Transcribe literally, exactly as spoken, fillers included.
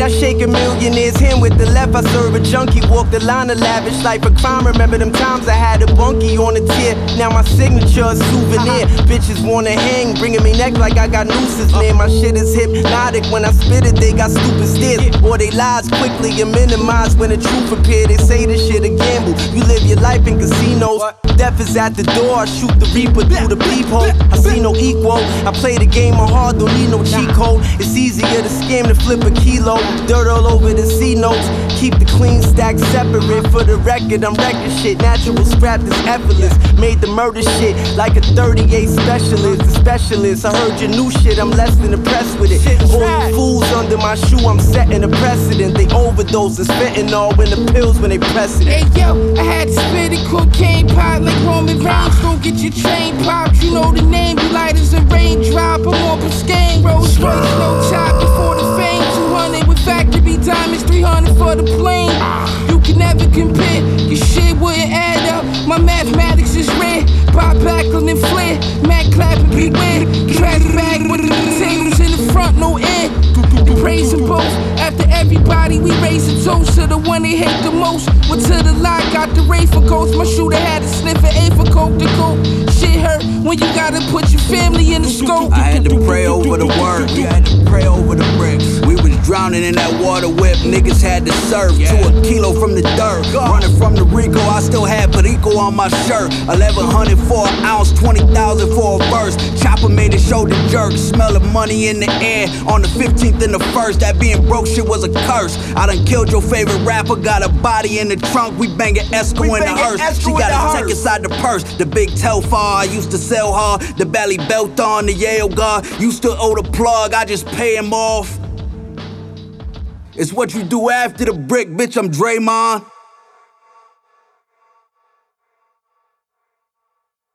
I shake a millionaire's hand with the left. I serve a junkie, walk the line of lavish life of crime. Remember them times I had a bunkie on a tier. Now my signature a souvenir. Bitches wanna hang, bringing me neck like I got nooses near. My shit is hypnotic. When I spit it, they got stupid stares. Or they lies quickly and minimize when the truth appear. They say this shit a gamble. You live your life in casinos. Death is at the door. I shoot the reaper through the peephole. I see no equal. I play the game on hard, don't need no cheat code. It's easier to scam than flip a kilo. Dirt all over the C notes. Keep the clean stack separate. For the record, I'm wrecking shit. Natural scrap is effortless. Made the murder shit like a thirty-eight specialist. The specialist, I heard your new shit, I'm less than impressed with it. All you fools under my shoe, I'm setting a precedent. They overdose and spitting all in the pills when they press it. Hey yo, I had to spit a cocaine pot like Roman Reigns. Don't get your chain popped, you know the name. You light as a raindrop, I'm on Biscayne. Rolls Royce, no top before the fame. two hundred with factory diamonds, three hundred for the plane. You can never compare, your shit wouldn't add up. My mathematics is rare. Bob Backlund and Flair, Mac clapping, beware. Trash bag with the tables in the front, no air. We praise them both. After everybody, we raise a toast to the one they hate the most. Went to the lot, got the Ray for coats. My shooter had a sniff of A for coke to coke. Shit hurt when you gotta put your family in the scope. I had to pray over the word, we had to pray over the bricks. We was drowning in that water whip, niggas had to serve. Yeah. To a kilo from the dirt, running from the Rico, I still had Perico on my shirt. eleven hundred for an ounce, twenty thousand for a verse. Chopper made a shoulder jerk, smell of money in the air. On the fifteenth and the first, that being broke shit was a curse. I done killed your favorite rapper, got a body in the trunk. We bangin' Esco in the hearse. She got a tech inside the purse. The big Telfar, I used to sell her. The belly belt on, the Yale guard. Used to owe the plug, I just pay him off. It's what you do after the brick, bitch, I'm Draymond.